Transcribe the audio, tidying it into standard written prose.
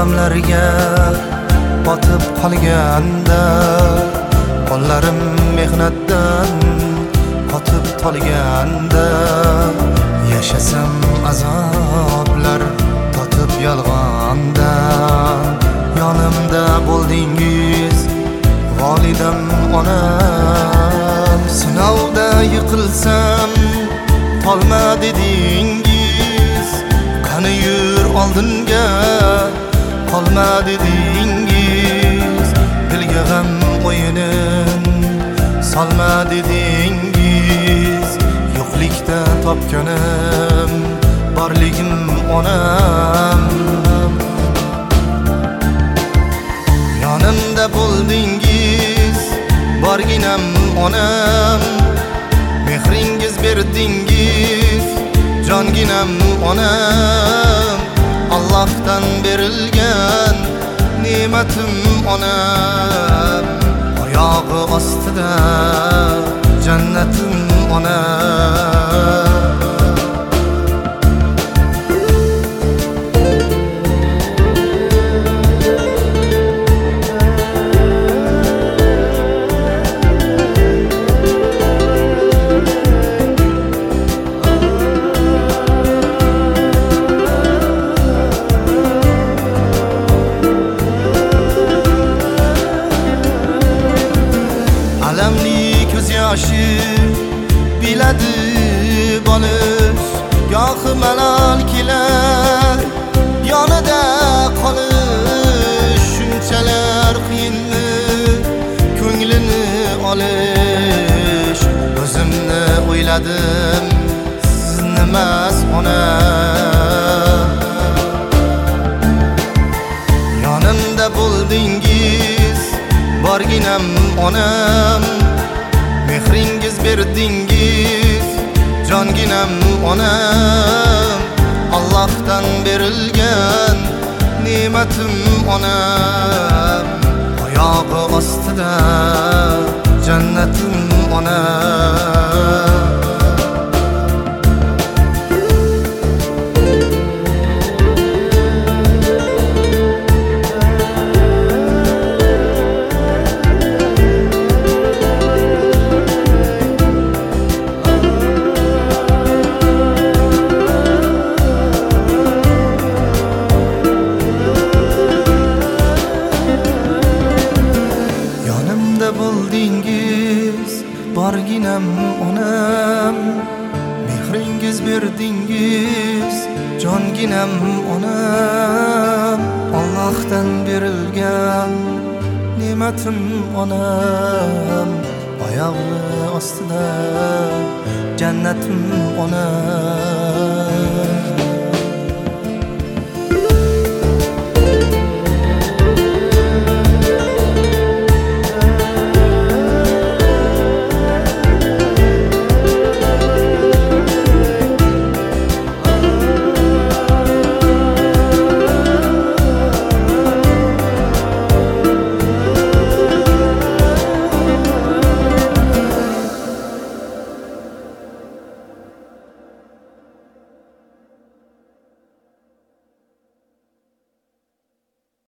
g'amlarga botib qolganda, qo'llarim mehnatdan qotib qolganda, yashasam azoblar totib yolg'onda, yonimda bo'ldingiz volidam onam. Sinovda yiqilsam tolma dedingiz, qani yur oldinga qolma dedingiz, dilga g'am o'yinin solma dedingiz. Yo'qlikda topganim borligim onam. Yonimda bo'ldingiz borginam onam, mehringiz berdingiz jonginam onam. Allohdan berilgan ne'matim onam, oyog'i ostida jannatim onam. Alamli ko'z yoshi biladi bolish, gohi malol kelar yonida qolish. Shunchalar qiyinmi ko'nglini olish, o'zimni o'yladim sizni emas onam. Yonimda bo'ldingiz borginam onam, mehringiz berdingiz jonginam onam. Allohdan berilgan ne'matim onam, oyog'i ostida jannatim onam. Bo'ldingiz borginam onam, mehringiz berdingiz jonginam onam. Allohdan berilgan ne'matim onam, oyog'i ostida jannatim onam.